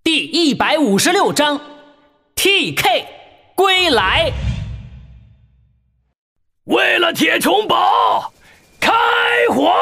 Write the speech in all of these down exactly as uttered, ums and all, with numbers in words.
第一百五十六章 T K 归来。 为了铁穹堡，开火！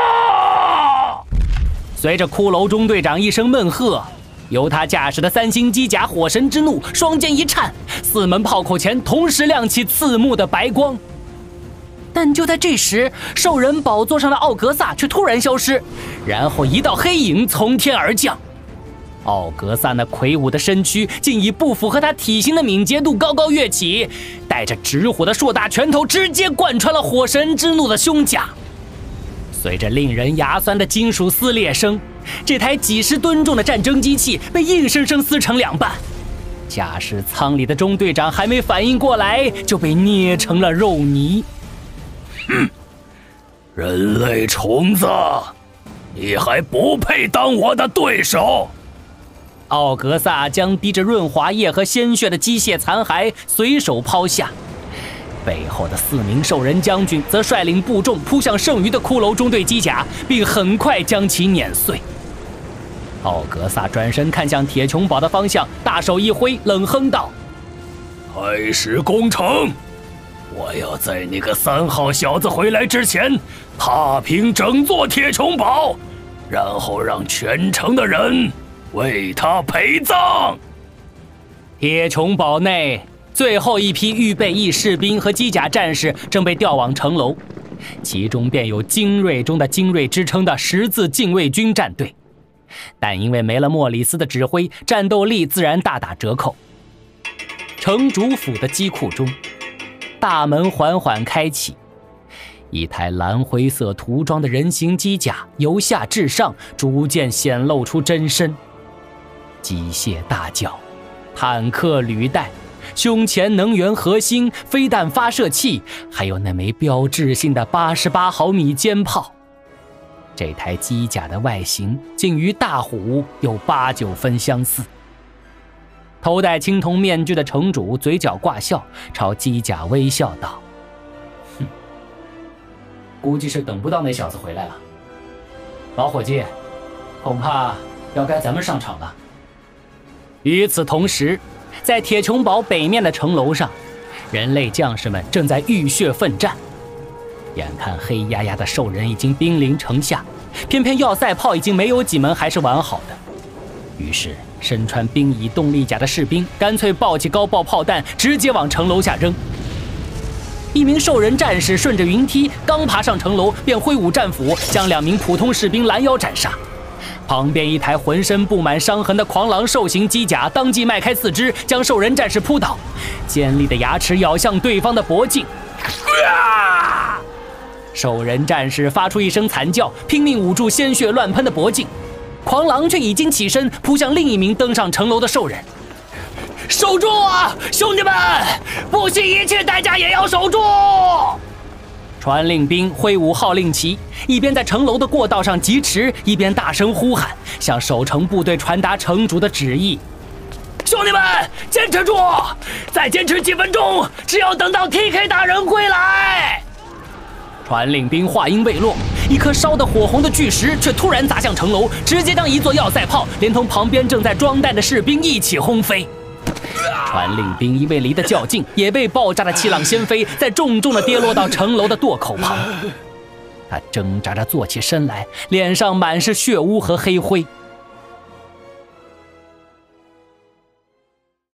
随着骷髅中队长一声闷喝，由他驾驶的三星机甲火神之怒双剑一颤，四门炮口前同时亮起刺目的白光。但就在这时，兽人宝座上的奥格萨却突然消失，然后一道黑影从天而降。奥格萨那魁梧的身躯竟以不符合他体型的敏捷度高高跃起，带着直火的硕大拳头直接贯穿了火神之怒的胸甲。随着令人牙酸的金属撕裂声，这台几十吨重的战争机器被硬生生撕成两半。驾驶舱里的中队长还没反应过来，就被捏成了肉泥。 哼，人类虫子，你还不配当我的对手！ 奥格萨将滴着润滑液和鲜血的机械残骸随手抛下，背后的四名兽人将军则率领部众扑向剩余的骷髅中队机甲，并很快将其碾碎。奥格萨转身看向铁穹堡的方向，大手一挥，冷哼道： 开始攻城！我要在那个三号小子回来之前踏平整座铁穹堡，然后让全城的人为他陪葬。 铁穹堡内，最后一批预备役士兵和机甲战士正被调往城楼，其中便有精锐中的精锐之称的十字禁卫军战队。但因为没了莫里斯的指挥，战斗力自然大打折扣。城主府的机库中，大门缓缓开启，一台蓝灰色涂装的人形机甲由下至上逐渐显露出真身。机械大脚，坦克履带，胸前能源核心、飞弹发射器，还有那枚标志性的八十八毫米肩炮。这台机甲的外形竟与大虎有八九分相似。头戴青铜面具的城主嘴角挂笑，朝机甲微笑道：哼，估计是等不到那小子回来了。老伙计，恐怕要该咱们上场了。与此同时，在铁穹堡北面的城楼上，人类将士们正在浴血奋战。眼看黑压压的兽人已经兵临城下，偏偏要塞炮已经没有几门还是完好的。于是身穿兵蚁动力甲的士兵干脆抱起高爆炮弹，直接往城楼下扔。一名兽人战士顺着云梯刚爬上城楼，便挥舞战斧将两名普通士兵拦腰斩杀。旁边一台浑身布满伤痕的狂狼兽型机甲当即迈开四肢，将兽人战士扑倒，尖利的牙齿咬向对方的脖颈。啊！兽人战士发出一声惨叫，拼命捂住鲜血乱喷的脖颈。狂狼却已经起身扑向另一名登上城楼的兽人。守住啊，兄弟们！不惜一切代价也要守住！传令兵挥舞号令旗，一边在城楼的过道上疾驰，一边大声呼喊，向守城部队传达城主的旨意。兄弟们，坚持住！再坚持几分钟，只要等到 T K 大人归来。传令兵话音未落，一颗烧得火红的巨石却突然砸向城楼，直接将一座要塞炮连同旁边正在装弹的士兵一起轰飞。传令兵因为离得较近，也被爆炸的气浪掀飞，再重重地跌落到城楼的垛口旁。他挣扎着坐起身来，脸上满是血污和黑灰。